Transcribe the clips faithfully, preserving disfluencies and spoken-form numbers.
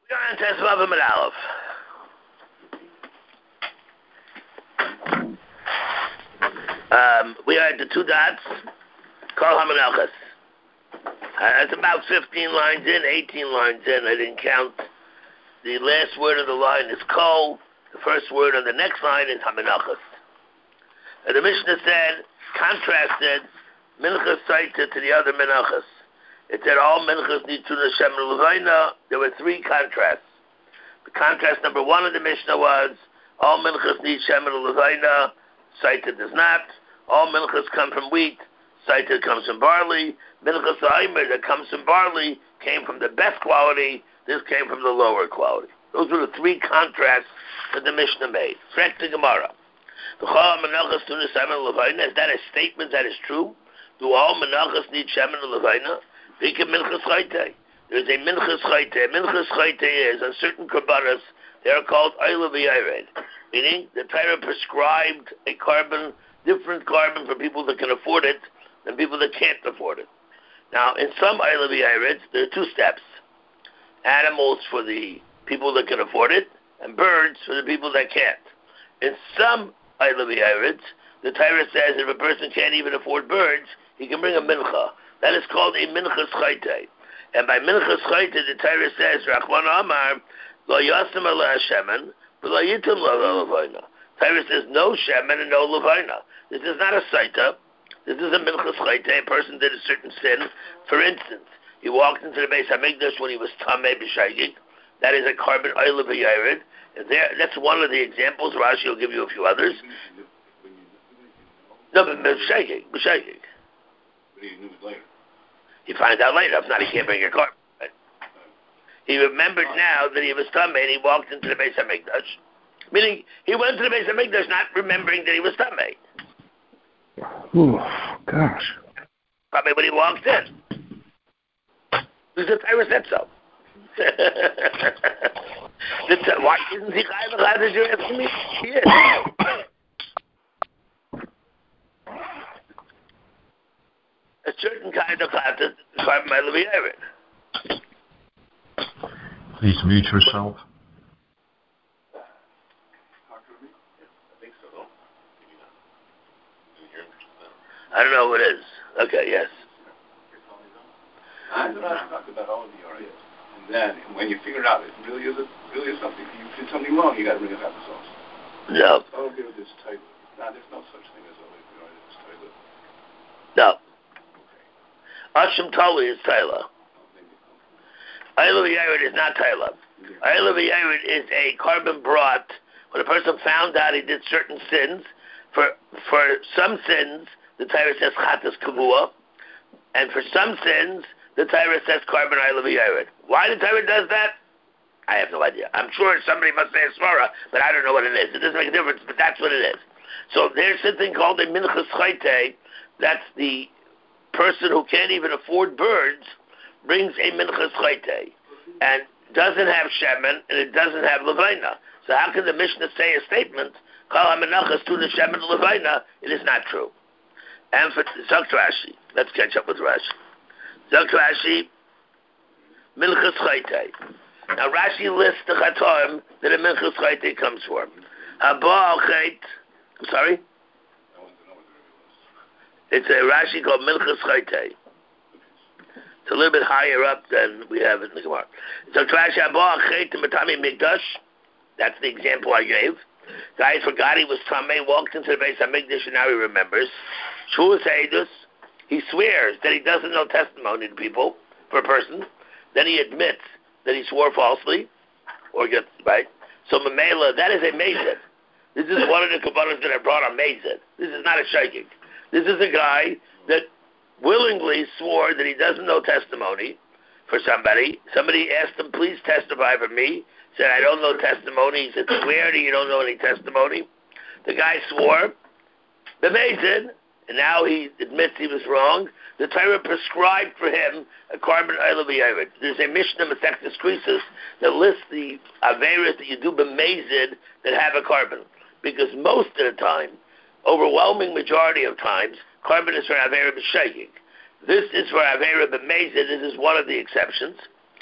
We are on Tesvav and Aleph. Um, we are at the two dots. Kol HaMenachos. Uh, it's about fifteen lines in, eighteen lines in. I didn't count. The last word of the line is Kol. The first word on the next line is HaMenachos. And the Mishnah said, contrasted Minchas Saita to the other Menachos. It said all Minchas need to Hashem Levaina. There were three contrasts. The contrast number one of the Mishnah was all Minchas need Shem Levaina. Saita does not. All Minchas come from wheat. Saita comes from barley. Minchas Aimer that comes from barley came from the best quality. This came from the lower quality. Those were the three contrasts that the Mishnah made. Frek the Gemara. Is that a statement that is true? Do all Menachos need Shemen and Levaina? There's a Minchas Chayte. Minchas Chayte is on certain Karbanas, they are called Oyla V'Yared, meaning the Torah prescribed a carbon, different carbon for people that can afford it than people that can't afford it. Now, in some Oyla V'Yared, there are two steps. Animals for the people that can afford it, and birds for the people that can't. In some Oyla V'Yared, the Torah says if a person can't even afford birds, he can bring a mincha. That is called a minchas chayte. And by minchas chayte, the Torah says, Rachman Amar, lo yasim ala shemen, but lo yitim la levaina. Torah says no shemen and no levaina. This is not a saita. This is a minchas chayte. A person did a certain sin. For instance, he walked into the Beis Hamikdash when he was tamei b'shagig. That is a carbon oil of a yared. There, that's one of the examples. Rashi will give you a few others. No, but b'shagig, b'shagig. He knew it later. He finds out later. If not, he can't bring a carbon. Right? He remembered now that he was tamei and he walked into the Beis Hamikdash. Meaning, he went to the Beis Hamikdash not remembering that he was tamei. Oh, gosh. Probably when he walked in. Because the Torah said so. the t- why isn't he chayav l'chad as you're asking me? He is. A certain kind of chad is carbon by Levi. Please mute yourself. I don't know what it is. Okay, yes. I talked about all of the areas. And then, when you figure it out, it really is a, really is something. If you did something wrong, you got to bring it up to sauce. No. Oh, give it this type. No, there's no such thing as only the area this type. No. Ashim Tali is Taila. Ayla V'Yared is not Taila. Ayla V'Yared is a carbon brought when a person found out he did certain sins. For for some sins, the Torah says Chatas Kavua. And for some sins, the Torah says carbon Ayla V'Yared. Why the Torah does that? I have no idea. I'm sure somebody must say a svara, but I don't know what it is. It doesn't make a difference, but that's what it is. So there's something called a minchas chayte. That's the person who can't even afford birds brings a minchas chayte and doesn't have shemen and it doesn't have levaina. So how can the Mishnah say a statement, kol hamenachos to the shemen levaina? It is not true. And for Zok Rashi, let's catch up with Rashi. Zok Rashi, minchas chayte. Now Rashi lists the chatoim that a minchas chayte comes for. Haba chayt. I'm sorry. It's a Rashi called Minchas Chayte. It's a little bit higher up than we have in the Gemara. So Rashi Haba chayt matami mikdash. That's the example I gave. Guy forgot he was tamei, walked into the Beis Hamikdash, and now he remembers. Shvuas Eidus. He swears that he doesn't know testimony to people for a person. Then he admits that he swore falsely, or gets right. So Mamela, that is a mezid. This is one of the kabbalas that I brought on mezid. This is not a shaykik. This is a guy that willingly swore that he doesn't know testimony for somebody. Somebody asked him, please testify for me. Said, I don't know testimony. He said, swear that you don't know any testimony. The guy swore. The mezid, and now he admits he was wrong. The Torah prescribed for him a carbon oil v'yared. There's a Mishnah Masechtas Krisus that lists the averas that you do b'mezid that have a carbon, because most of the time, overwhelming majority of times, carbon is for avera b'shayik. This is for avera b'mezid. This is one of the exceptions.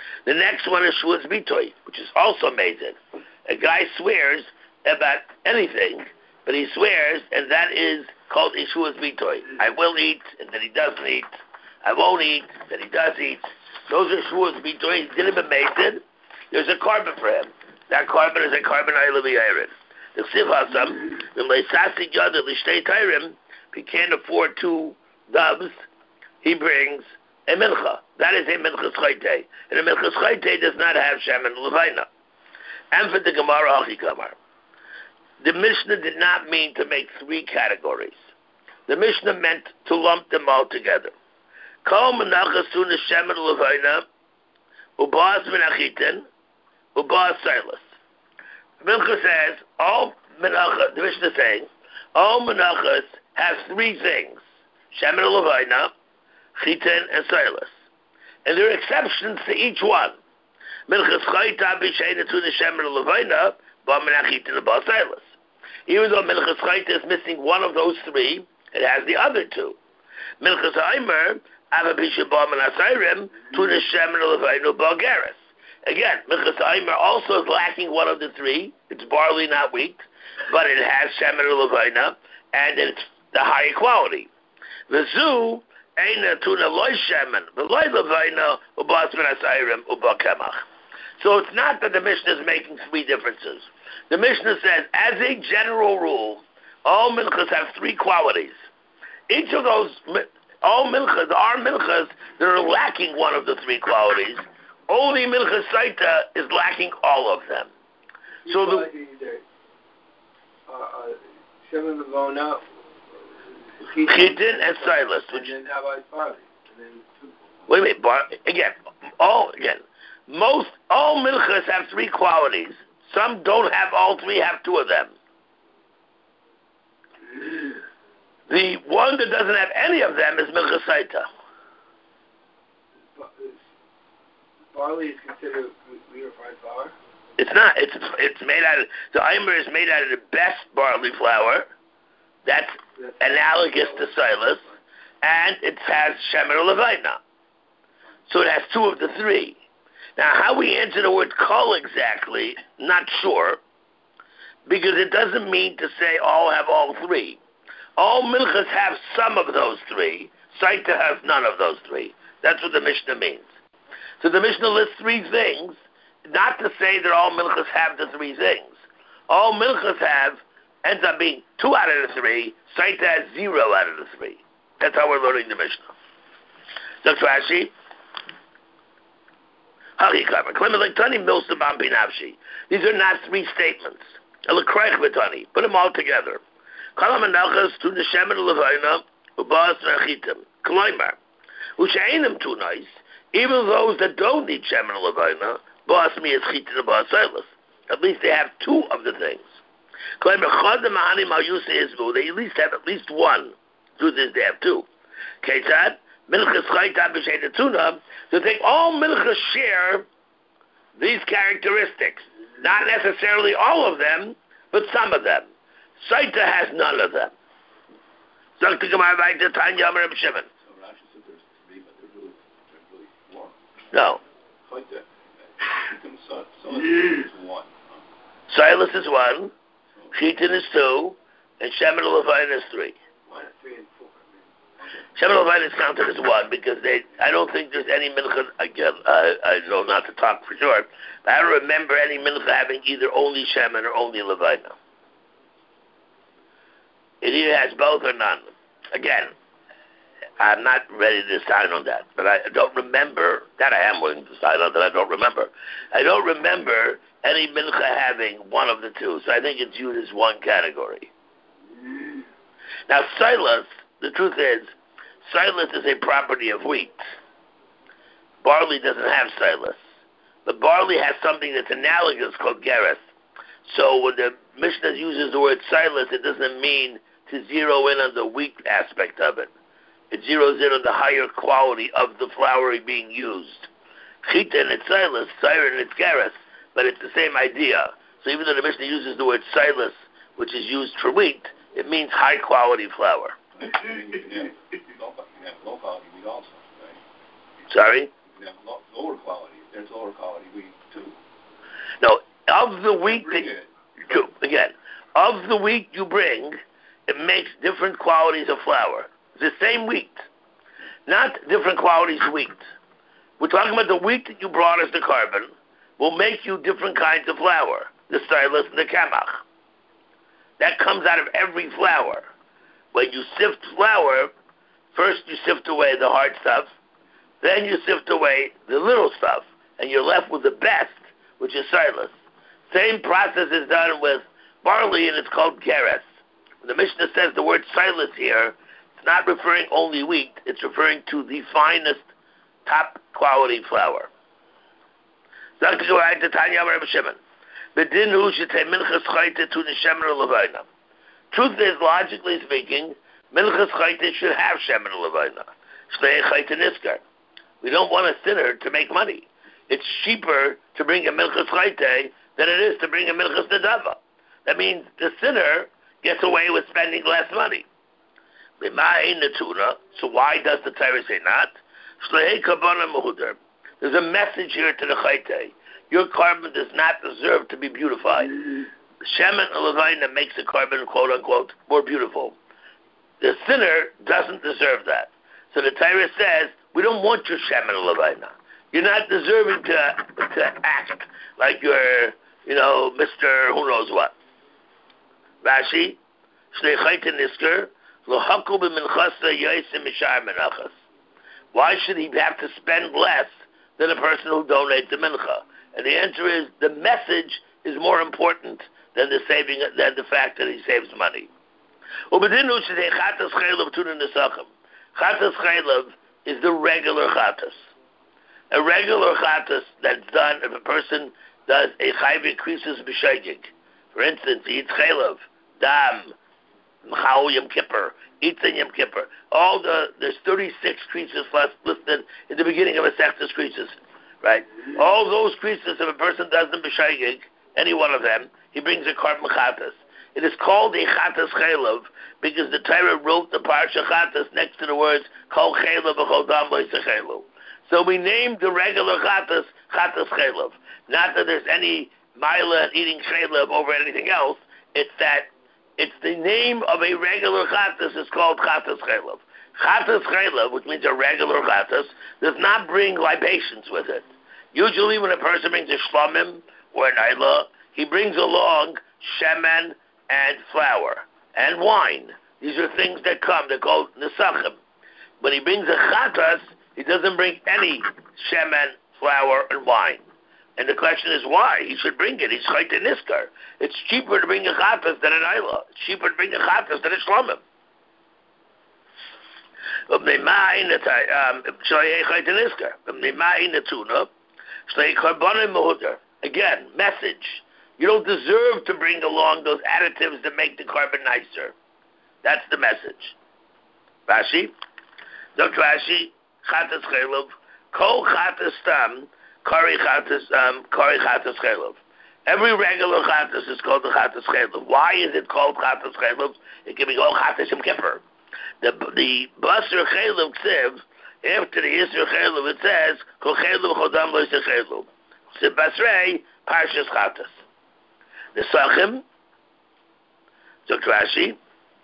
The next one is Shuas Bitoy, which is also amazing. A guy swears about anything, but he swears, and that is called Ishuas Bitoy. I will eat, and then he doesn't eat. I won't eat, then he does eat. Those are Shuas Bitoy. He didn't be mated. There's a carbon for him. That carbon is a carbon Eilavi Iron. The Siv Hasam, the Leisasi Yad, the Lishtei Tairim, if he can't afford two doves, he brings a Mincha. That is a Minchas Chayte. And a Minchas Chayte does not have Shem and Levaina. And for the Gemara Hachi Kamar. The Mishnah did not mean to make three categories. The Mishnah meant to lump them all together. Kol Menachas Tuna Shem and Levaina, Ubas Menachitin, Ubas Silas. Mincha says, all Menachas, the Mishnah is saying, all Menachas have three things. Shem and Levaina, Chitin, and Silas. And there are exceptions to each one. Minchas Chayta B'Sheina Tuna Shem and Levaina, Ba Menachitin, and Ba Silas. Even though Minchas Chayta is missing one of those three, it has the other two. Minchas Aimer, Ava B'Shem Ba Menasairim, Tuna Shem and Levaina, Ba Geras. Again, Minchas Aimer also is lacking one of the three. It's barley, not wheat, but it has Shem and Levaina, and it's the higher quality. V'zu Eina Tuna Loy Shemen, V'loy Levaina, Ubas Menasairim, Uba Kemach. So it's not that the Mishnah is making three differences. The Mishnah says, as a general rule, all minchas have three qualities. Each of those, all minchas, are minchas that are lacking one of the three qualities. Only Minchas Saita is lacking all of them. So the Shem and Levona, Chitin and Silas. And then how about barley? And then two. Wait a minute, bar, again, all again. Most all minchas have three qualities. Some don't have all three, have two of them. The one that doesn't have any of them is Minchas Saita. Barley is considered refined flour? It's not. It's it's made out of, the Eimer is made out of the best barley flour. That's, That's analogous to Silas. And it has Shemer Levaina. So it has two of the three. Now, how we answer the word kol exactly, not sure, because it doesn't mean to say all have all three. All minchas have some of those three. Saita has none of those three. That's what the Mishnah means. So the Mishnah lists three things, not to say that all minchas have the three things. All minchas have, ends up being two out of the three. Saita has zero out of the three. That's how we're learning the Mishnah. Doctor Rashi. These are not three statements. Put them all together. Even those that don't need Shem and Levaina, at least they have two of the things. They at least have at least one. Truth is, they have two. Ketzad, Minchas Chayta B'Sheina Tuna, so they all Minchas share these characteristics. Not necessarily all of them, but some of them. Saita has none of them. Zok to Gemara back to Tanya Amar Reb Shimon. So Rashi said there's three, but they're really, they're really four. No. Like that. So, so is one. Silas is one, Chitin is two, and Shem and Levaina is three. One, three, and four. Shem and Levaina is counted as one because they. I don't think there's any mincha. Again, uh, I know not to talk for sure, but I don't remember any mincha having either only Shem or only Levaina. It either has both or none. Again, I'm not ready to decide on that, but I don't remember, that I am willing to decide on, that I don't remember. I don't remember any mincha having one of the two, so I think it's used as one category. Now, Silas, the truth is, Silas is a property of wheat. Barley doesn't have Silas. But barley has something that's analogous called Geras. So when the Mishnah uses the word Silas, it doesn't mean to zero in on the wheat aspect of it. It zeroes in on the higher quality of the flour being used. Chitin and Silas, Siren and Geras, but it's the same idea. So even though the Mishnah uses the word Silas, which is used for wheat, it means high quality flour. You can have low quality wheat also, right? Sorry? You can have lower quality There's lower quality wheat too. No, of the wheat that it. you, again, of the wheat you bring, it makes different qualities of flour. The same wheat, not different qualities of wheat. We're talking about the wheat that you brought as the carbon will make you different kinds of flour, the stylus and the kamach. That comes out of every flour. When you sift flour, first you sift away the hard stuff, then you sift away the little stuff, and you're left with the best, which is stylus. Same process is done with barley, and it's called geres. When the Mishnah says the word stylus here, it's not referring only wheat, it's referring to the finest, top quality flour. Truth is, logically speaking, Milchas Chayte should have Shemen Levina. Shnei Chayte Niskar. We don't want a sinner to make money. It's cheaper to bring a Milchas Chayte than it is to bring a Milchas Nedava. That means the sinner gets away with spending less money. So why does the Torah say not? There's a message here to the Chayte. Your carbon does not deserve to be beautified. Shemen Levina makes the carbon, quote unquote, more beautiful. The sinner doesn't deserve that. So the Torah says, we don't want your Shemen Levina. You're not deserving to to act like you're, you know, Mister Who knows what. Rashi, Shnei Chayte Nisker, Lo Hakul b'minchasa yosim mishar menachas. Why should he have to spend less than a person who donates the mincha? And the answer is, the message is more important than the saving, than the fact that he saves money. Chatas chaylev is the regular chatas. A regular chatas that's done if a person does a chayv creases b'shegig. For instance, he eats chaylev, dam, mchau yom kippur, eats in yom kippur. All the there's thirty-six creases listed in the beginning of a sechtas creases, right? All those creases, if a person does them b'shegig, any one of them, he brings a carbon chatas. It is called a chatas chaylev because the Torah wrote the parsha chatas next to the words kol chaylev v'chol dam lo'isachaylu. So we named the regular chatas chatas chaylev. Not that there's any mila in eating chaylev over anything else. It's that it's the name of a regular chatas is called chatas chaylev. Chatas chaylev, which means a regular chatas, does not bring libations with it. Usually when a person brings a shlamim or an ayla, he brings along shemen and flour and wine. These are things that come. They're called nesachim. When he brings a chatas, he doesn't bring any shemen, flour, and wine. And the question is why? He should bring it. He's chayte niskar. It's cheaper to bring a chatas than an ayla. It's cheaper to bring a chatas than a shlamim. Again, message. You don't deserve to bring along those additives that make the carbon nicer. That's the message. Rashi, Doctor Rashi, chatas chaylev, kol chatas tam, kari chatas, um, kari chatas chaylev. Every regular chatas is called the chatas chaylev. Why is it called chatas chaylev? It can be called chatas yom kippur. The the basar chaylev ksiv, after the yisr chaylev, it says kol chaylev chodam lo yisr chaylev. Ksiv basrei parshas chatas. The Sachim, Doctor Rashi,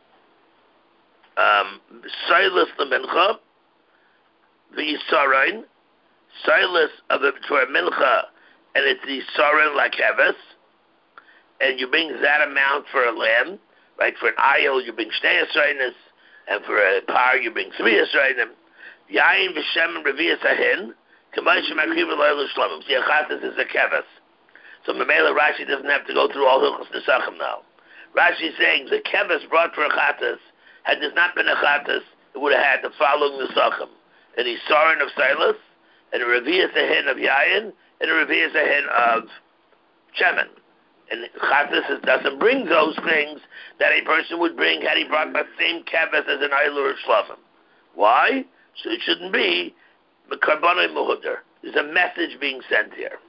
um, Silas the Mincha, the Yisarain, Silas of the for a Mincha, and it's the Yisarain like Heves, and you bring that amount for a lamb, right? For an ayil, you bring Shnei Yisrainis, and for a par, you bring Tzvi Yisrainim. Yain v'shem and Revi'as ahin, K'mayshim akriv v'loyel shlamim. See, Achatas is a Keves. So Mamela Rashi doesn't have to go through all Hilchos Nesachim now. Rashi is saying the keves brought for a chatas, had this not been a chatas, it would have had the following Nesachim: an Isarin of Silas, and a Revi'as ahin of Yayin, and a Revi'as ahin of Shemen. And chatas doesn't bring those things that a person would bring had he brought the same keves as an Eilu or Shlamim. Why? So it shouldn't be Karbonai Muhudar. There's a message being sent here.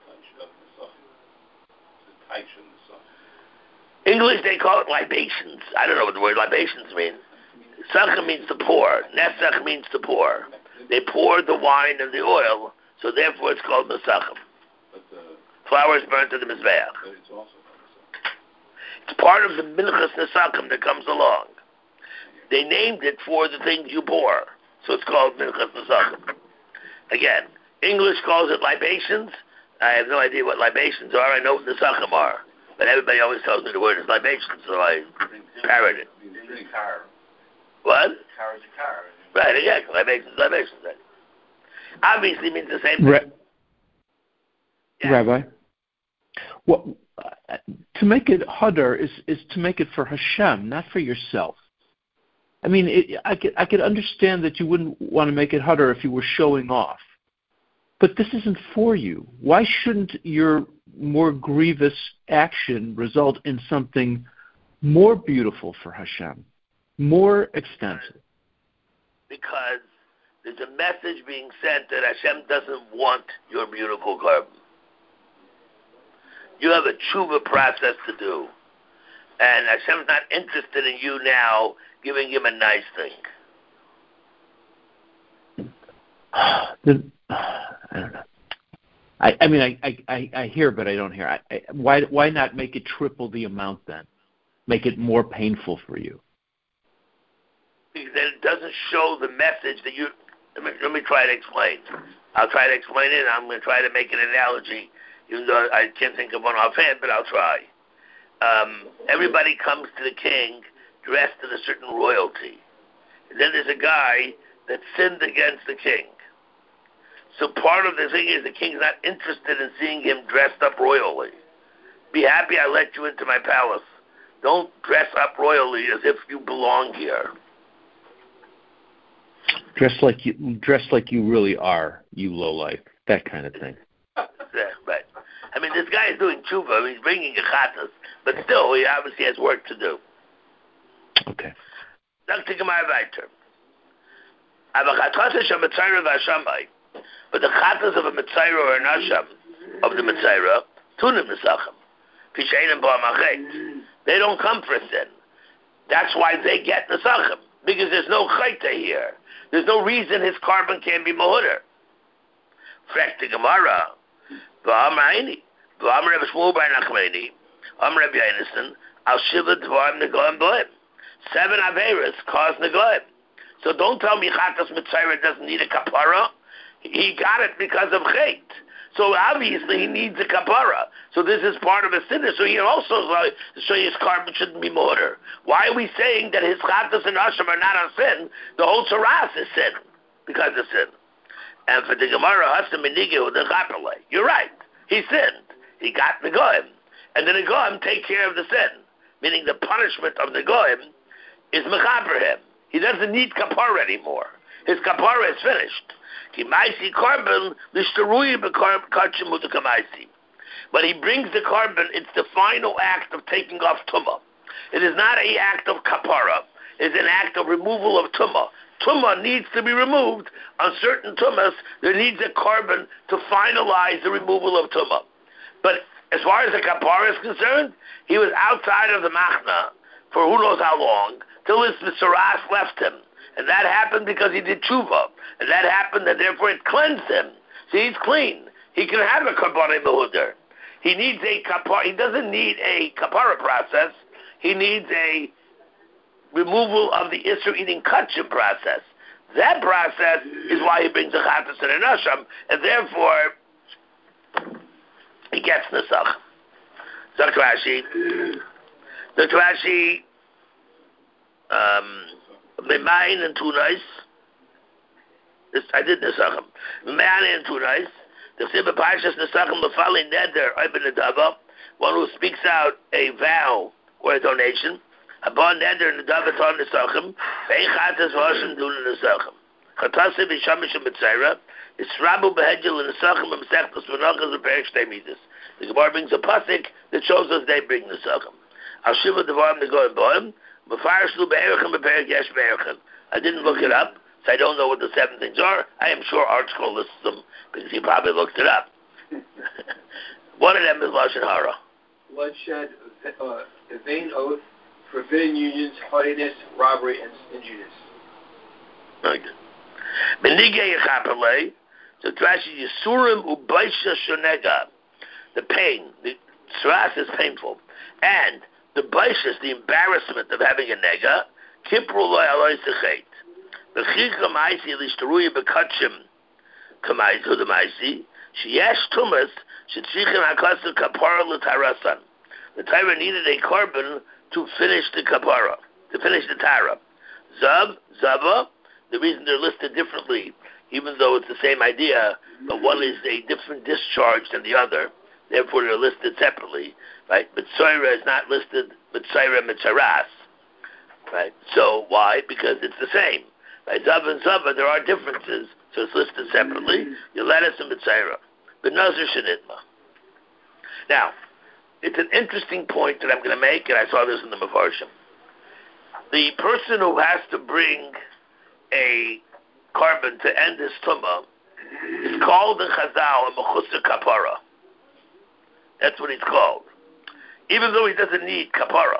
English, they call it libations. I don't know what the word libations means. Sachem means to pour. Nesach means to pour. They poured the wine and the oil, So therefore it's called Nesachim. But the, Flowers burnt to the Mizbeach. but it's also It's part of the Minchas Nesachim that comes along. They named it for the things you pour. So it's called Minchas Nesachim. Again, English calls it libations. I have no idea what libations are. I know what Nesachim are. But everybody always tells me the word is libation, so I parrot it. What? Car is a car. Right, exactly. Libations, libations. Right. Obviously means the same thing. Ra- Yeah. Rabbi, well, uh, to make it hadar is, is to make it for Hashem, not for yourself. I mean, it, I could I could understand that you wouldn't want to make it hadar if you were showing off, but this isn't for you. Why shouldn't your more grievous action result in something more beautiful for Hashem, more extensive? Because there's a message being sent that Hashem doesn't want your beautiful garden. You have a tshuva process to do. And Hashem's not interested in you now giving him a nice thing. The, I don't know. I, I mean, I, I, I hear, but I don't hear. I, I, why why not make it triple the amount then? Make it more painful for you. Because then it doesn't show the message that you... Let me, let me try to explain. I'll try to explain it, and I'm going to try to make an analogy, even though I can't think of one offhand, but I'll try. Um, everybody comes to the king dressed in a certain royalty. And then there's a guy that sinned against the king. So part of the thing is the king's not interested in seeing him dressed up royally. Be happy I let you into my palace. Don't dress up royally as if you belong here. Dress like you dress like you really are, you lowlife. That kind of thing. Yeah, right. I mean, this guy is doing tshuva. He's bringing a chatas, but still, he obviously has work to do. Okay. But the chatas of a Mitzayra or an Asham of the Mitzayra, tunim nesachim, pishenim ba'amachet. They don't come for sin. That's why they get nesachim, because there's no chayta here. There's no reason his carbon can be mohuder. Frek the Gemara, v'amraini, v'amr Reb Shmuel bar Nachmani, amr Reb Yonasan, al shiva dvarim negoim boim. Seven averas cause negoim. So don't tell me chatas Mitzayra doesn't need a kapara. He got it because of chait. So obviously he needs a kapara. So this is part of a sinner. So he also so his carbon shouldn't be mortar. Why are we saying that his chatas and asham are not a sin? The whole saras is sin because of sin. And for the Gemara, hasam minigeh the chapalei. You're right. He sinned. He got the goyim, and the goyim take care of the sin. Meaning the punishment of the goyim is mechaper him. He doesn't need kapara anymore. His kapara is finished. When he brings the carbon, it's the final act of taking off tumah. It is not an act of kapara. It's an act of removal of tumah. Tumah needs to be removed. On certain tumahs, there needs a carbon to finalize the removal of tumah. But as far as the kapara is concerned, he was outside of the machna for who knows how long, till his saras left him. And that happened because he did tshuva. And that happened, and therefore it cleansed him. So he's clean. He can have a kapara mehuder. He needs a kapara. He doesn't need a kapara process. He needs a removal of the Isser eating kachim process. That process is why he brings a chatas and an asham, and therefore he gets nesach. Dr. Rashi, Dr. Rashi, um, Memayin and Tunais. I did Nesachim. Memayin and Tunais. The Sibba Pashas Nesachim Lefali Neder Ibn Adava, one who speaks out a vow or a donation. Upon Neder and Adava Ton Nesachim, Vein Chatas Vashim Dun Nesachim. Chatasi Bishamish and Mitzayra, Israbu Behedjel and Nesachim and Mesechtas V'nachas and Perek Shtei Midas. The Gemara brings a pasuk that shows us they bring Nesachim. Al Shiva Devarim Negoim Boim. I didn't look it up, so I don't know what the seven things are. I am sure ArtScroll lists them, because he probably looked it up. One of them is Lashon Hara. Bloodshed, uh, a vain oath, forbidden unions, haughtiness, robbery, and stinginess. Okay. So Rashi, Yisurim ubaisha shonega, the pain, the tzras is painful, and the baishas, the embarrassment of having a nega, kipru loy aloy sechet. The chika ma'isi lishtaruya bekatshim kamaizu the ma'isi, sheyesh tumas shetzrichim hakasu kapara l'tarasan. The Torah needed a carbon to finish the kapara, to finish the tara. Zav, zava, the reason they're listed differently, even though it's the same idea, but one is a different discharge than the other, therefore they're listed separately, right? But Tzoira is not listed, but Tzoira mitzaras, right? So why? Because it's the same. Right? Zav and Zava, there are differences, so it's listed separately. Yeletis and Mitzaira. But Nazir Shenitma. Now, it's an interesting point that I'm going to make, and I saw this in the Mefarshim. The person who has to bring a carbon to end his tumah is called in Chazal a Mechusar Kapara. That's what he's called. Even though he doesn't need Kapara.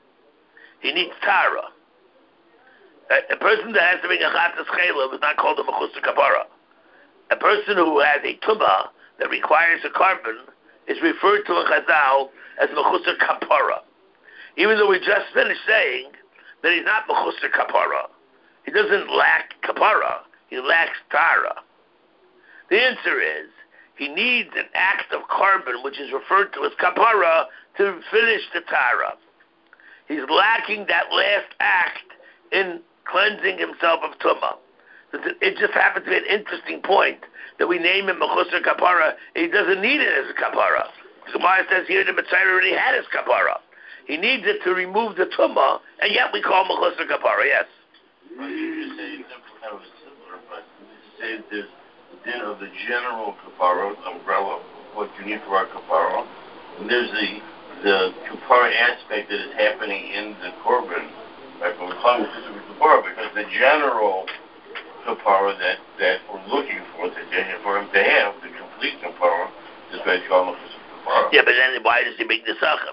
He needs Tara. A, a person that has to bring a Chatas Chelav is not called a Mechusar Kapara. A person who has a tumah that requires a carbon is referred to in Chazal as Mechusar Kapara. Even though we just finished saying that he's not Mechusar Kapara. He doesn't lack kapara. He lacks tara. The answer is he needs an act of carbon, which is referred to as kapara, to finish the tara. He's lacking that last act in cleansing himself of tumah. It just happens to be an interesting point that we name him Mechusar Kapara, and he doesn't need it as a kapara. The Gemara says here the Mitzvah already had his kapara. He needs it to remove the tumah, and yet we call him Mechusar Kapara, yes. Well, you just say it's kind of similar, but you say there's the din of the general kapara, umbrella, what you need for our kapara, and there's the the kapara aspect that is happening in the korban, right? But we're calling it specific kapara because the general kapara that, that we're looking for, that for him to have, the complete kapara, is why it's called kapara. Yeah, but then why does he make the sachem?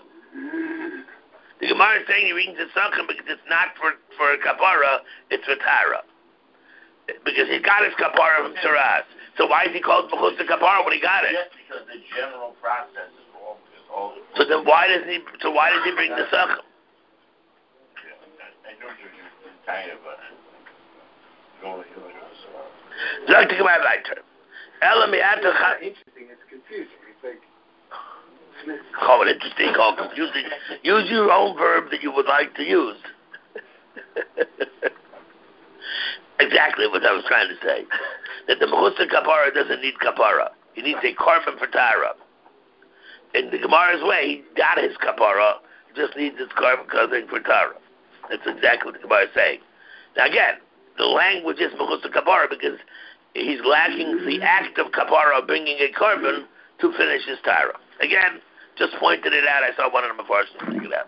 The Gemara is saying he brings the sachem because it's not for, for kapara, it's for tara. Because he got his kapara from Saras. So why is he called Mechusar Kapara when he got it? Just because the general process is all. Is all so then why does he? So why does he bring the sachem? Yeah, I, I know you're kind of a. Going to Interesting. It's confusing. It's like. Call it interesting, call it confusing. Use your own verb that you would like to use. Exactly what I was trying to say. That the Mechusar Kapara doesn't need Kapara. He needs a carbon for Tara. In the Gemara's way, he got his Kapara, he just needs his carbon covering for Tara. That's exactly what the Gemara is saying. Now again, the language is Mechusar Kapara because he's lacking the act of Kapara bringing a carbon to finish his Tara. Again, just pointed it out. I saw one of them before. So think it out.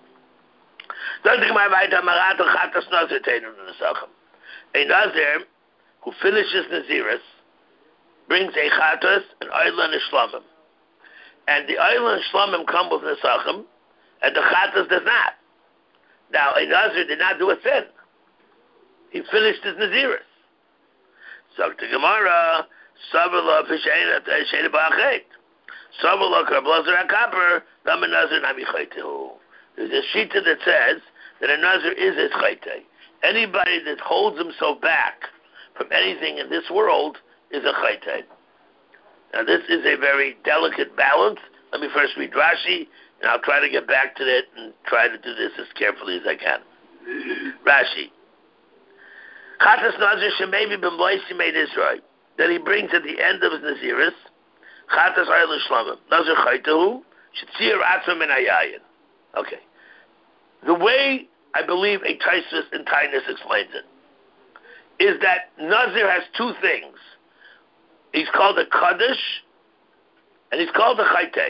A Nazir who finishes Naziris brings a Chatas, an Oila, and a Shlamim. And the Oila and Shlamim come with Nesachim, and the Chatas does not. Now, a Nazir did not do a sin. He finished his Naziris. So the Gemara, Sabala Pishaina Shada Ba'achet. Sabala Karblazer HaKaper, Lama Nazir Nami Chaytehu. There's a shita that says that a Nazir is his Chayteh. Anybody that holds himself back from anything in this world is a Chayteh. Now this is a very delicate balance. Let me first read Rashi, and I'll try to get back to it and try to do this as carefully as I can. Rashi. Chatas Nazir Shemevi B'mloisi made Israel. That he brings at the end of his Naziris, Chatas Oil Shlamim. Nazir Chaytehu, Shetzir Atzma Min Hayayin. Okay. The way I believe a Taisus in Tainus explains it is that Nazir has two things. He's called a Kaddish, and he's called a Chayteh.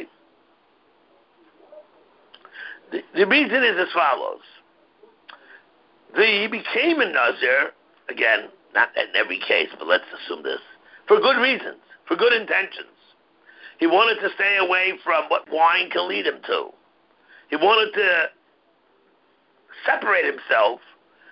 The, the reason is as follows. The, he became a Nazir, again, not in every case, but let's assume this, for good reasons, for good intentions. He wanted to stay away from what wine can lead him to. He wanted to separate himself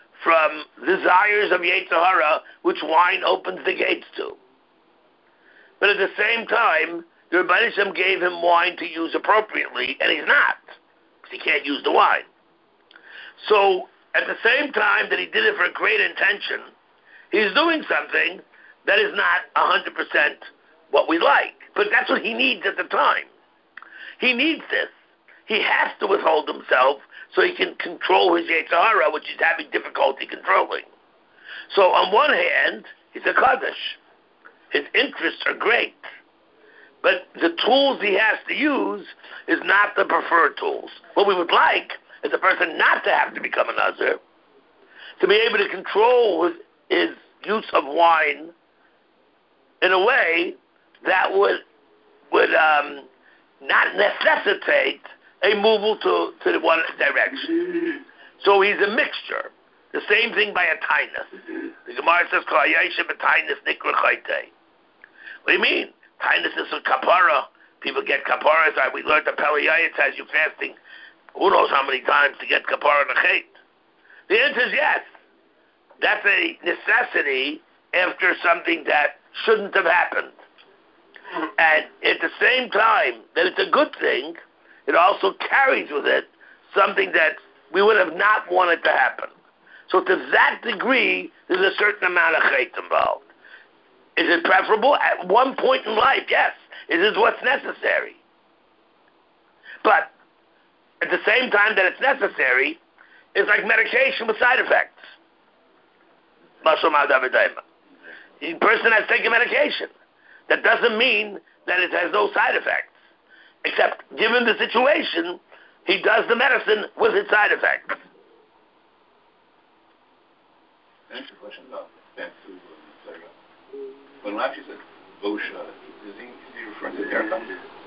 from desires of Yetzer Hara, which wine opens the gates to. but at the same time, the Rebbeinu Shem gave him wine to use appropriately, and he's not, because he can't use the wine. So, at the same time that he did it for a great intention, he's doing something that is not one hundred percent what we like. But that's what he needs at the time. He needs this. He has to withhold himself so he can control his Yetzer Hara, which he's having difficulty controlling. So on one hand, he's a Kaddish. His interests are great. But the tools he has to use is not the preferred tools. What we would like is a person not to have to become a Nazir, to be able to control his, his use of wine in a way that would would um, not necessitate a move to, to the one direction. So he's a mixture. The same thing by a tainus. The Gemara says, what do you mean? Tainus is a kapara. People get kaparas. We learned that Peliyayit says you fasting who knows how many times to get kapara and a chet. The answer is yes. That's a necessity after something that shouldn't have happened. And at the same time that it's a good thing, it also carries with it something that we would have not wanted to happen. So to that degree, there's a certain amount of chet involved. Is it preferable? At one point in life, yes. It is what's necessary. But at the same time that it's necessary, it's like medication with side effects. The person has taken medication. That doesn't mean that it has no side effects. Except, given the situation, he does the medicine with its side effects. Next question about back to uh, when Rashi says Bosha, is he, is he referring to haircut?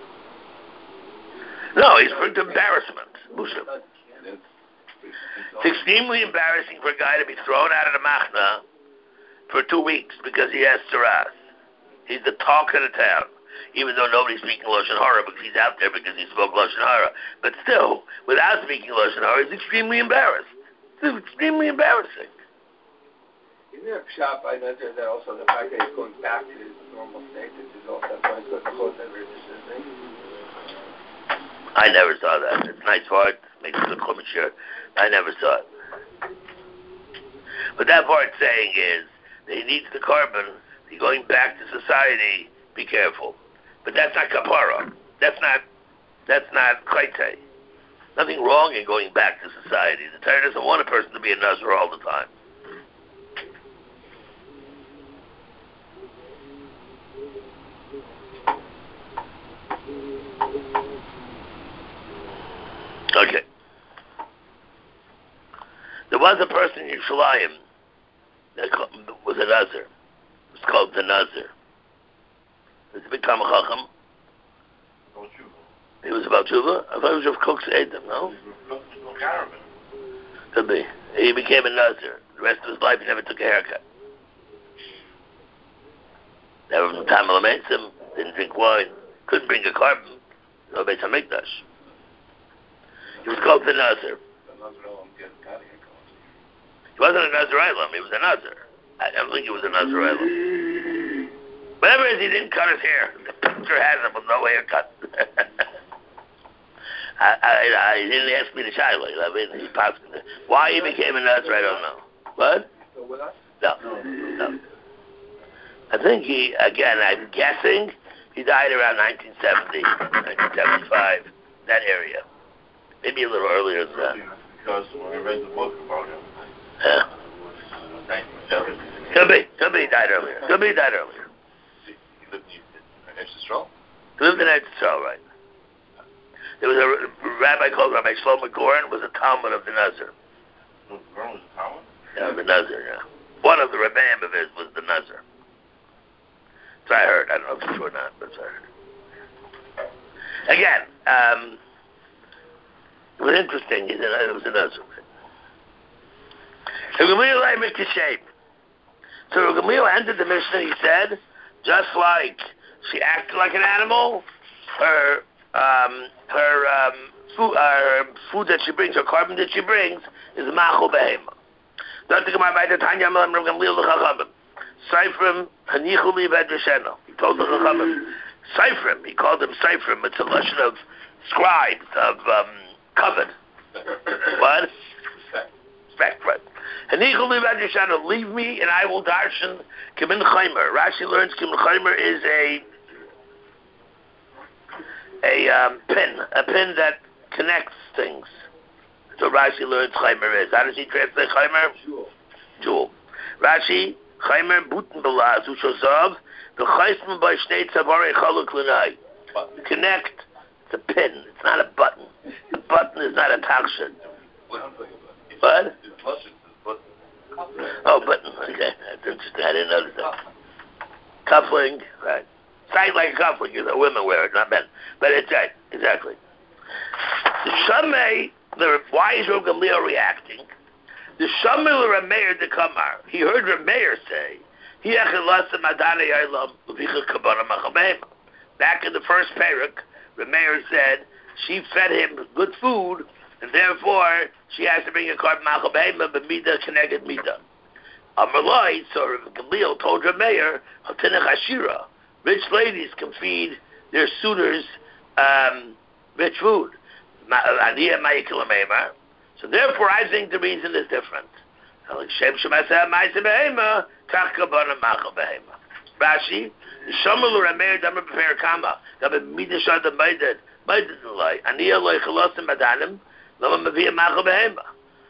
No, he's referring to embarrassment. Bosha. It's extremely embarrassing for a guy to be thrown out of the machna for two weeks because he has tzaras. He's the talk of the town, even though nobody's speaking Lashon Hara because he's out there because he spoke Lashon Hara. But still, without speaking Lashon Hara, he's extremely embarrassed. It's extremely embarrassing. Isn't there a pshat by Nazir that also the fact that he's going back to his normal state, that is also that's why he's got the clothes that religious thing? I never saw that. It's nice part. Makes it look like sure. I never saw it. But that part saying is that he needs the carbon. He's going back to society. Be careful. But that's not kapara. That's not. That's not chayte. Nothing wrong in going back to society. The Torah doesn't want a person to be a Nazir all the time. Okay. There was a person in Yerushalayim that was a Nazir. It was called the Nazir. It's a big Kama Chacham. He was about Tshuva? I thought he was of Cook's Edom, no? Could be. He became a Nazir. The rest of his life he never took a haircut. Never from Tam Lametzim, didn't drink wine, couldn't bring a carbon. No Beis HaMikdash. He was called the Nazir. He wasn't a Nazir Eilam, he was a Nazir. I don't think he was a Nazir Eilam. Whatever it is, he didn't cut his hair. The picture has him with no haircut. I, I, I didn't ask me to shaila. I mean, he passed. Why he became a Nazir, I don't know. What? No, no. I think he, again, I'm guessing, he died around nineteen seventy, nineteen seventy-five, that area. Maybe a little earlier than that. Because when I read the book about him, yeah. it was nineteen seventy. Could be. Could be he died earlier. Could be he died earlier. He lived in Eretz Yisrael? He lived in Eretz Yisrael, right. There was a rabbi called Rabbi Shlomo Goren, was a Talmud of the Nazir. Goren was a Talmud? Yeah, the Nazir, yeah. One of the Rebbeim of his was the Nazir. That's what I heard. I don't know if it's true or not, but that's what I heard. Again, um, it was interesting. It was a Nazir. So Gamliel ended the Mishnah, he said, just like she acted like an animal, her um, her, um, food, uh, her food that she brings, her carbon that she brings, is machol behema. Seifrim Hanichu Li Vedrasheno. He told the Chachamim, Seifrim, he called them Seifrim. It's a lesson of scribes, of um, covet. What? Respect, right. Hanichu Li Vedrasheno, leave me and I will darshan Kimin Chaimer. Rashi learns Kimin Chaimer is a a um, pin, a pin that connects things. So Rashi learns Chaimer is. How does he translate Chaimer? Jewel. Jewel. Rashi, Chaimer buten belaz ushozav the chaisman by shnei tzavarei chaluk l'nai. Connect. It's a pin. It's not a button. A button is not a takshin. What I'm talking about. What? It's mustard. Button. Oh, button. Okay, that's interesting. I didn't notice that. Cuffling. Right. Sight like a cuffling. You know, women wear it, not men. But it's right. Exactly. The Shamei, the why is Rav Gamliel reacting? The Shamei Rameir the Kamar. He heard Rameir say, back in the first parak, Rameir said she fed him good food, and therefore she has to bring a carbon machabema, but mida connected mida. Amalai, so Rav Gamliel told Rameir, Hatinach Ashira, rich ladies can feed their suitors um, rich food. So therefore, I think the reason is different. Rashi, Shamul Rameir Damar Befer Kama, Dabba Midashad the Maided, Maided Lai, Ania Lai Chalosim Madanim, Lama Mavia Macha Behema.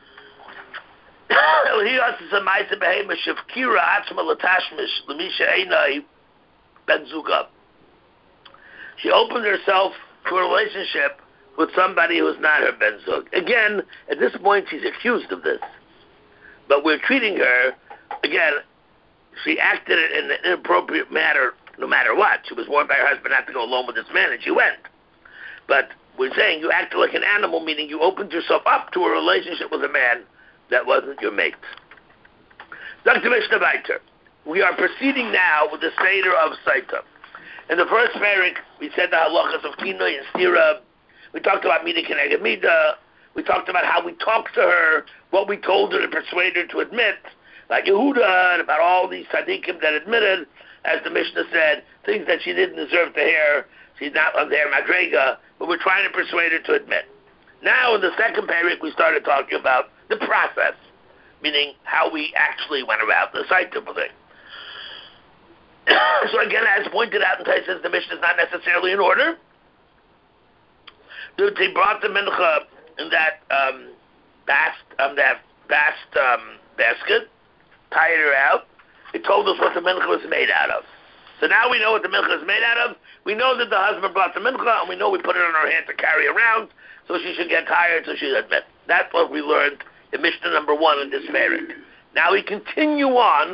Elias is a Maisa Behema, Shivkira Atzma Latashmish, Lamisha Einai, Ben Zugab. She opened herself to a relationship with somebody who's not her Ben Zug. Again, at this point, she's accused of this. But we're treating her, again, she acted in an inappropriate manner no matter what. She was warned by her husband not to go alone with this man, and she went. But we're saying you acted like an animal, meaning you opened yourself up to a relationship with a man that wasn't your mate. Doctor Mishnah Weiter. We are proceeding now with the Seder of Saita. In the first parak, we said the halachas of Kinoi and Stira. We talked about Mida Keneged Mida. We talked about how we talked to her, what we told her to persuade her to admit, like Yehuda, and about all these tzaddikim that admitted, as the Mishnah said, things that she didn't deserve to hear. She's not on their madrega, but we're trying to persuade her to admit. Now, in the second parak, we started talking about the process, meaning how we actually went about the site of the thing. So again, as pointed out in Taisus, the Mishnah is not necessarily in order. They brought the mincha in that um, bast, um, that bast um, basket, tied her out. It told us what the mincha was made out of. So now we know what the mincha is made out of. We know that the husband brought the mincha, and we know we put it on her hand to carry around, so she should get tired, so she should admit. That's what we learned in Mishnah number one in this parak. Now we continue on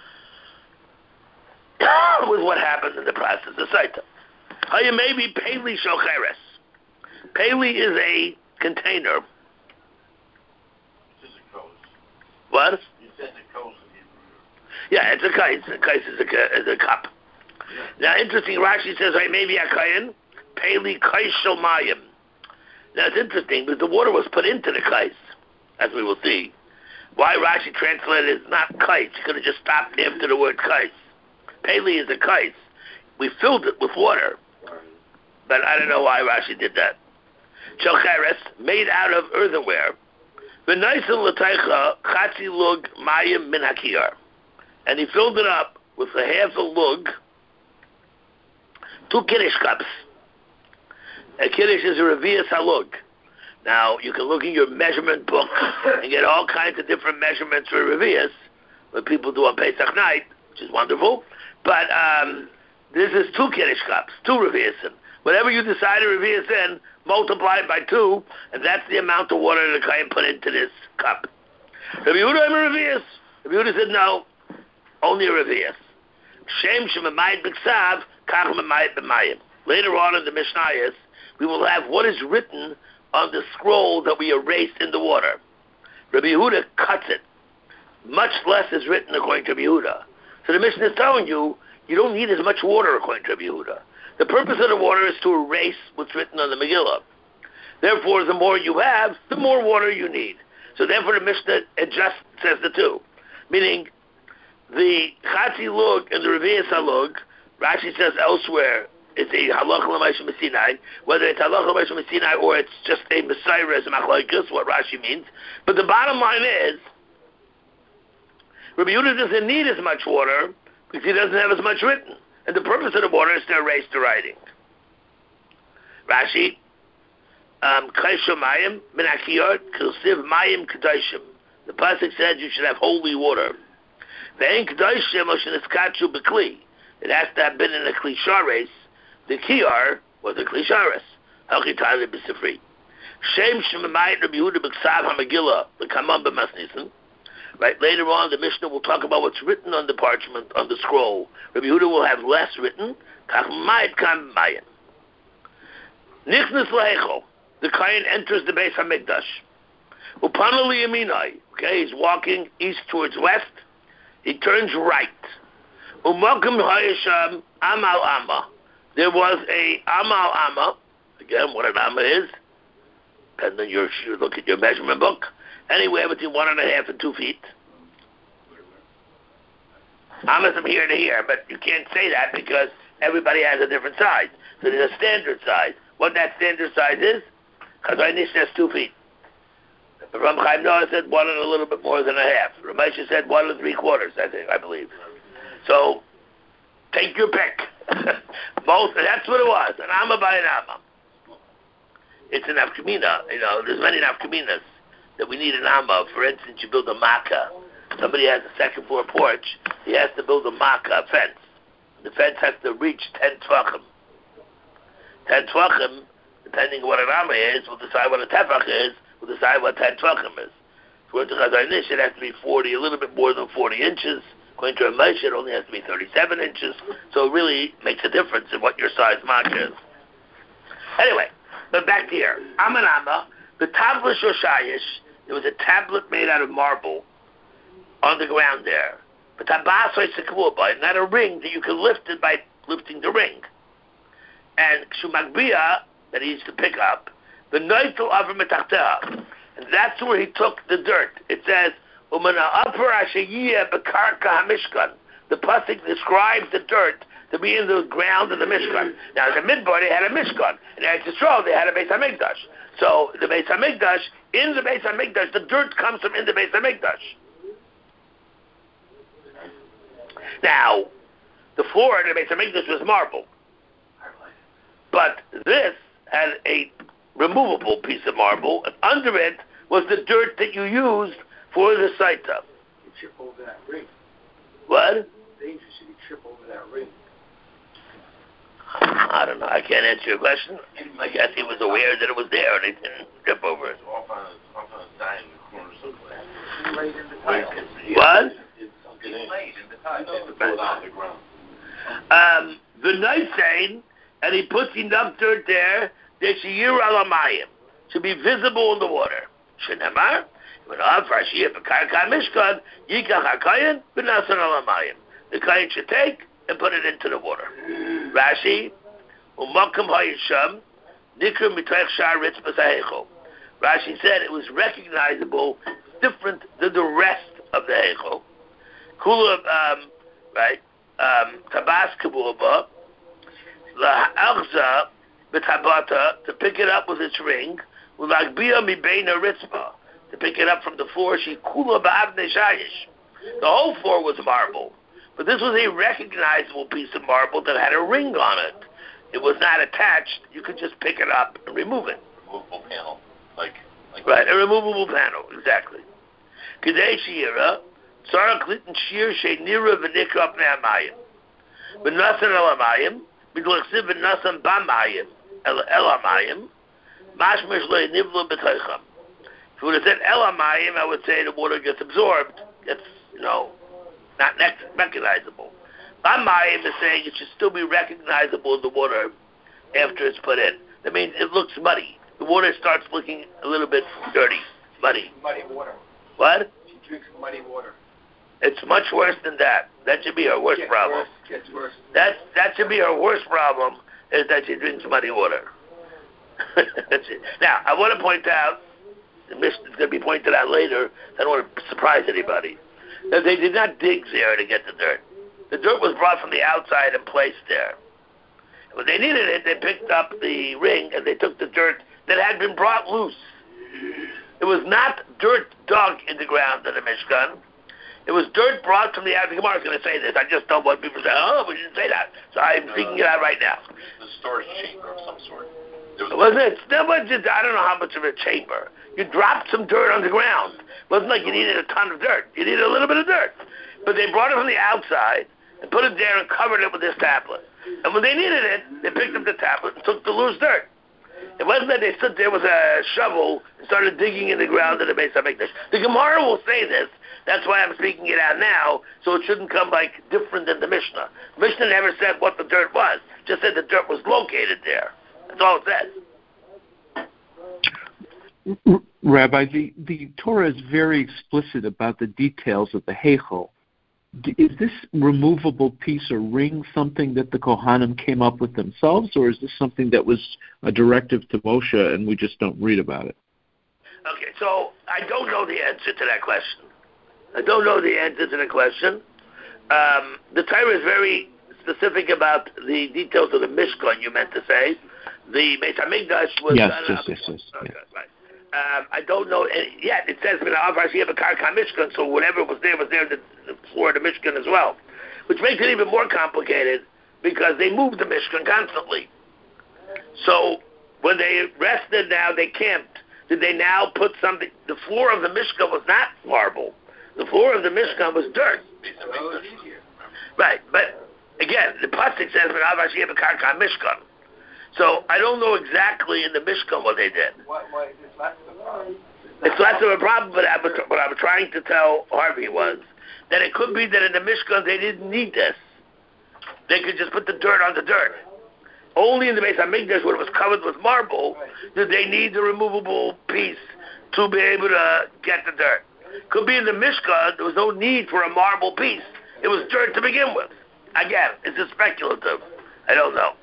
with what happened in the process of Saita. Haya maybe Peli Shocheres. Peli is a container. It says a kos. What? It says a kos in Hebrew. Yeah, it's a kais. A kais is a, is a cup. Now, interesting, Rashi says, hey, maybe a kain, Peli kais shomayim. Now, it's interesting, because the water was put into the kais, as we will see. Why Rashi translated it as not kais? He could have just stopped after the word kais. Peli is a kais. We filled it with water. But I don't know why Rashi did that. Shocheres, made out of earthenware. V'naisim l'teicha chatzi lug mayim min hakiyar. And he filled it up with a half a lug, two kiddush cups. A kiddush is a revius halug. Now, you can look in your measurement book and get all kinds of different measurements for revius, what people do on Pesach night, which is wonderful. But um, this is two kiddush cups, two reviusin. Whatever you decide to revius in, multiply it by two, and that's the amount of water the Kain put into this cup. Rabbi Yehuda, I'm a revius. Rabbi Yehuda said, no, only a revius. Shem shemamayit b'ksav, kach mamayit b'mayim. Later on in the Mishnayos, we will have what is written on the scroll that we erased in the water. Rabbi Yehuda cuts it. Much less is written according to Rabbi Yehuda. So the Mishnah is telling you, you don't need as much water according to Rabbi Yehuda. The purpose of the water is to erase what's written on the Megillah. Therefore, the more you have, the more water you need. So therefore, the Mishnah adjusts, says the two. Meaning, the Chatzi Lug and the Revi'as Halug, Rashi says elsewhere, it's a Halach L'Maisha Messinai, whether it's Halach L'Maisha Messinai or it's just a Messiah as a Machlokes, what Rashi means. But the bottom line is, Rabbi Yehuda doesn't need as much water because he doesn't have as much written. And the purpose of the water is to erase the writing. Rashi, um, Kaisha Mayim, Minakiyot, Kilsiv Mayim Kedoshim. The pasuk said you should have holy water. Ve'en Kedoshim Oshin Eskachu B'Kli. It has to have been in a Kli Shares. The Kiyar was a Kli Shares. Hachitali B'Sifri. Shem Shemamayit Rabbi Yehuda B'Ksav HaMegillah, the Kamam B'Masnissen. Right, later on the Mishnah will talk about what's written on the parchment, on the scroll. Rabbi Yehuda will have less written. Kach Mayit Kam Mayin. Nichnas Le'echo. The Kayin enters the Beis HaMikdash. Upanu Liyaminai. Okay, he's walking east towards west. He turns right. Umakim Hayasham Amal Amma. There was a Amal Amma. Again, what an Amma is. Depends on your, you look at your measurement book. Anywhere between one and a half and two feet. Ammas from here to here, but you can't say that because everybody has a different size. So there's a standard size. What that standard size is, Chazon Ish says two feet. Ram Chaim Noah said one and a little bit more than a half. Ramesha said one and three quarters, I think, I believe. So, take your pick. Both, that's what it was, an Amma by an Amma. It's an Nafkamina, you know, there's many Nafkaminas that we need an Amma. For instance, you build a Makkah. Somebody has a second floor porch, he has to build a Makkah, a fence. The fence has to reach ten Tvachim. ten Tvachim, depending on what an Amma is, we'll decide what a Tefach is, we'll decide what ten Tvachim is. For the Chazon Ish, it has to be forty, a little bit more than forty inches. According to Ramesh, it only has to be thirty-seven inches. So it really makes a difference in what your size Makkah is. Anyway, but back to here. Aman Amma, the tablet Shoshayish, there was a tablet made out of marble on the ground there. But Tabasoi Sekvuba, not a ring that you can lift it by lifting the ring. And Shumagbia, that he used to pick up, the Noitel Avra Metachteha. And that's where he took the dirt. It says, Umana Upper Ashayiyah Bekarka HaMishkan. The pasuk describes the dirt to be in the ground of the Mishkan. Now, in the Midbar, they had a Mishkan. In Eretz Yisrael, they had a Beis HaMikdash. So, the Beis HaMikdash, in the Beis HaMikdash, the dirt comes from in the Beis HaMikdash. Now, the floor in the Beis HaMikdash was marble. But this had a removable piece of marble, and under it was the dirt that you used for the Saita. You trip over that ring. What? Dangerous if you trip over that ring. I don't know. I can't answer your question. I guess he was aware that it was there and he didn't trip over it. Off on a, off on a dime in the corner someplace. It's laid in the tile. What? It's laid in the tile. It's on the ground. Um, the Nisain, and he puts enough dirt there that Shiyir Alamayim should be visible in the water. Shenamar, when Avashiyah Bekarka Mishkan, Yikach HaKayin, B'Nasan Alamayim. The Kayin should take and put it into the water. Rashi, Umakam Hayisham, Nikr Mitoich Shar Ritzbas HaHeichel. Rashi said it was recognizable, different than the rest of the Heichel. Kula, um, right, um, Tabas Kabulaba, La Alza, B'Tabata, to pick it up with its ring, Ulagbiya Mibeina Ritzba, to pick it up from the floor, She Kula Ba'avne Shayish. The whole floor was marble. But this was a recognizable piece of marble that had a ring on it. It was not attached. You could just pick it up and remove it. Removable panel. Like, like right, a removable panel, exactly. Kedei Shira, Tzara Klitin Shir She Nira V'Nikra Pnei HaMayim. V'Nasan El HaMayim, B'Dlechsiv V'Nasan B'Mayim, El HaMayim, Mashmish Le Nivlo B'Toicham. If you would have said El HaMayim, I would say the water gets absorbed, gets, you know, not recognizable. B'Mayim is saying it should still be recognizable in the water after it's put in. That means it looks muddy. The water starts looking a little bit dirty, muddy. Muddy water. What? She drinks muddy water. It's much worse than that. That should be her worst Gets problem. Worse, gets worse. That that should be her worst problem, is that she drinks muddy water. That's it. Now, I want to point out, the mission is going to be pointed out later, I don't want to surprise anybody. that they did not dig there to get the dirt. The dirt was brought from the outside and placed there. And when they needed it, they picked up the ring and they took the dirt that had been brought loose. It was not dirt dug in the ground in the Mishkan. It was dirt brought from the outside. The Gemara is going to say this. I just don't want people to say, oh, we didn't say that. So I'm speaking it out right now. The storage chamber of some sort. There was Wasn't it? That was just, I don't know how much of a chamber. You dropped some dirt on the ground. It wasn't like you needed a ton of dirt. You needed a little bit of dirt. But they brought it from the outside and put it there and covered it with this tablet. And when they needed it, they picked up the tablet and took the loose dirt. It wasn't that they stood there with a shovel and started digging in the ground in the base of Mikdash. The Gemara will say this. That's why I'm speaking it out now, so it shouldn't come like different than the Mishnah. The Mishnah never said what the dirt was. Just said the dirt was located there. That's all it says. Rabbi, the, the Torah is very explicit about the details of the Heichel. Is this removable piece or ring something that the Kohanim came up with themselves, or is this something that was a directive to Moshe and we just don't read about it? Okay, so I don't know the answer to that question. I don't know the answer to the question. Um, the Torah is very specific about the details of the Mishkan, you meant to say. The Beis HaMikdash was... Yes, done yes, up, yes, yes. okay, yes. right. Um, I don't know... Yeah, it says, Mishkan, so whatever was there was there the, the floor of the Mishkan as well. Which makes it even more complicated because they moved the Mishkan constantly. So when they rested now, they camped. Did they now put something... The floor of the Mishkan was not marble. The floor of the Mishkan was dirt. Right, but again, the pasuk says Mishkan. So I don't know exactly in the Mishkan what they did. Why, why is this less of a problem? It's less of a problem, but I was, what I was trying to tell Harvey was that it could be that in the Mishkan they didn't need this. They could just put the dirt on the dirt. Only in the Beis HaMikdash, where it was covered with marble, did they need the removable piece to be able to get the dirt. Could be in the Mishkan, there was no need for a marble piece. It was dirt to begin with. Again, it's just speculative. I don't know.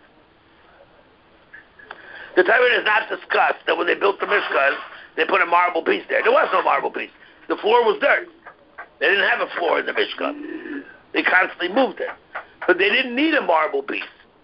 The Torah does not discuss that when they built the Mishkan, they put a marble piece there. There was no marble piece. The floor was dirt. They didn't have a floor in the Mishkan. They constantly moved it. But they didn't need a marble piece.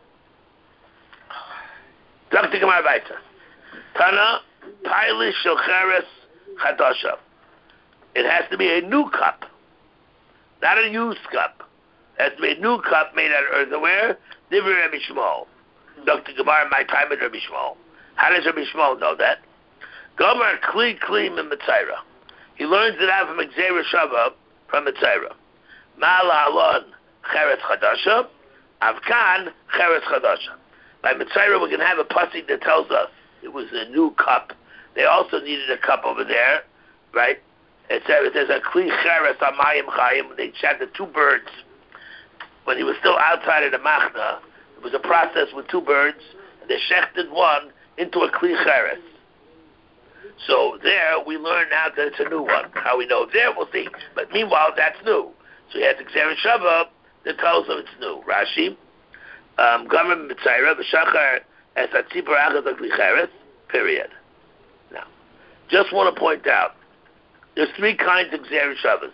Doctor Gemara Baita. Tana, Paili Shocheres Chadasha. It has to be a new cup, not a used cup. It has to be a new cup made out of earthenware. Divrei Rabbi Shmuel. Doctor Gemara, my time with Rabbi Shmuel. How does Rabbi Shmuel know that? Gomer Kli Kli Min Mitzayra. He learns it out from Xera Shava from Mitzayra. Ma'ala Alon Cheretz Chadasha. Avkan Cheretz Chadasha. By Mitzayra, we can have a pasuk that tells us it was a new cup. They also needed a cup over there, right? It says there's a Kli Cheretz Amayim Chayim. They shot the two birds when he was still outside of the Machna. It was a process with two birds, and they shechted one into a Kli Cheretz. So there we learn now that it's a new one. How we know there, we'll see. But meanwhile, that's new. So he has Xera Shava that tells him it's new. Rashi, Gomer Mitzayra v'Shachar es Hatzipor Achad Kli Cheretz. Period. Now, just want to point out, there's three kinds of Xera Shavas.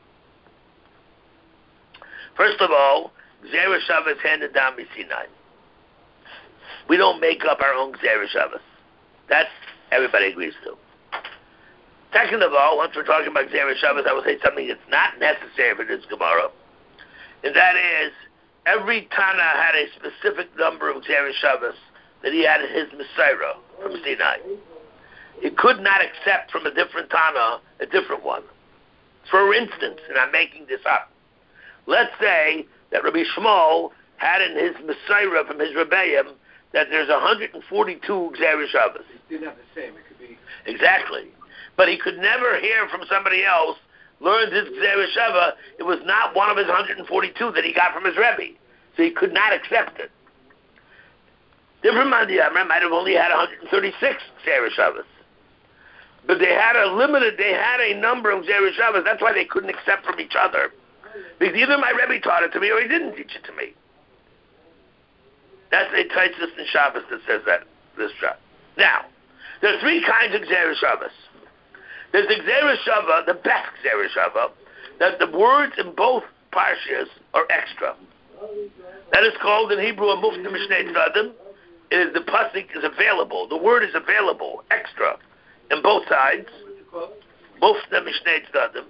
First of all, Xera Shava is handed down by Sinai. We don't make up our own Xera Shavas. That's everybody agrees to. Second of all, once we're talking about Xera Shavas, I will say something that's not necessary for this Gemara, and that is, every Tana had a specific number of Xera Shavas that he had in his Messiah from Sinai. He could not accept from a different Tana a different one. For instance, and I'm making this up, let's say that Rabbi Shmuel had in his Messiah from his Rebbeim that there's one hundred forty-two Xera Shavas. It didn't have the same. It could be... Exactly. But he could never hear from somebody else, learned his Xera Shava, it was not one of his one hundred forty-two that he got from his Rebbe. So he could not accept it. Different Mandi Amram might have only had one hundred thirty-six Xera Shavas. But they had a limited, they had a number of Xera Shavas. That's why they couldn't accept from each other. Because either my Rebbe taught it to me or he didn't teach it to me. That's a Taisus in Shabbos that says that, this shot. Now, there are three kinds of Xera Shavas. There's the Xera Shava, the best Xera Shava, that the words in both parshas are extra. That is called in Hebrew a mufta mishnei tzradim. It is the pasuk is available. The word is available, extra, in both sides. Mufta mishnei tzradim.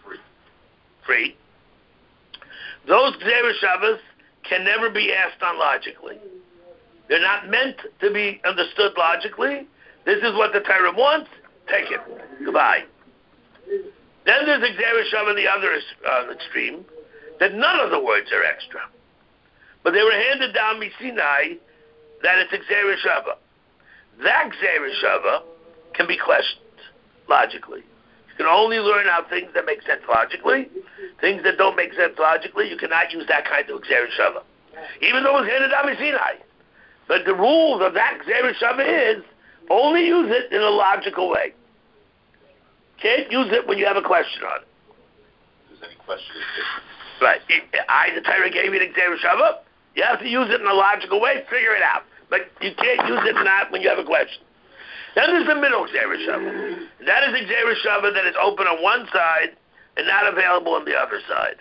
Free. Those Gzera Shabbos can never be asked on logically. They're not meant to be understood logically. This is what the Torah wants. Take it. Goodbye. Then there's a Gzera Shabbos on the other uh, extreme, that none of the words are extra. But they were handed down Sinai that it's a Gzera Shabbos. That Gzera Shabbos can be questioned logically. You can only learn out things that make sense logically. Things that don't make sense logically, you cannot use that kind of Gzera Shabbos. Even though it was handed down Sinai. But the rules of that Gzera Shabbos is only use it in a logical way. Can't use it when you have a question on it. If there's any question, right. I, the Torah gave you the Gzera Shabbos. You have to use it in a logical way. Figure it out. But you can't use it not when you have a question. Then there's the middle Gzera Shabbos. That is a Gzera Shabbos that is open on one side and not available on the other side.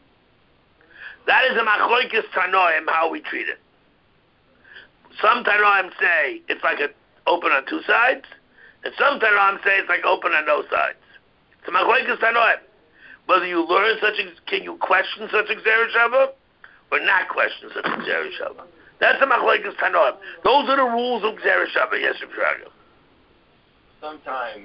That is a machlokes Tanoim, how we treat it. Some Tanoim say it's like a open on two sides, and some Tanoim say it's like open on no sides. It's a machlokes Tanoim. Whether you learn such a, can you question such a Gzera Shabbos, or not question such a Gzera Shabbos? That's a machlokes Tanoim. Those are the rules of Gzera Shabbos, yes, Rav. Sometimes,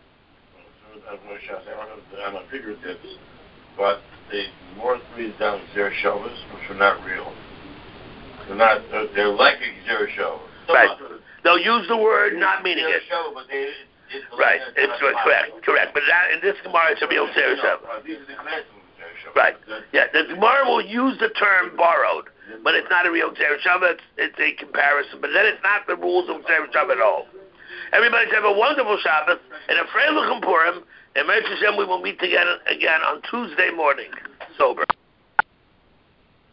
I don't know figuratives, but they more threes down Gzera Shabbos, which are not real. They're not. They're, they're like a Gzera Shabbos. Right. They'll use the word not meaning it. Shabbos, but they, it's right. It's right, correct. Correct. But that, in this Gemara, it's a real Gzera Shabbos. These are the classic Gzera Shabbos. Right. Yeah. The Gemara will use the term borrowed, but it's not a real Gzera Shabbos. It's, it's a comparison. But then it's not the rules of Gzera Shabbos at all. Everybody have a wonderful Shabbos and a Freilich and Purim. And Merch Hashem, we will meet again again on Tuesday morning, sober.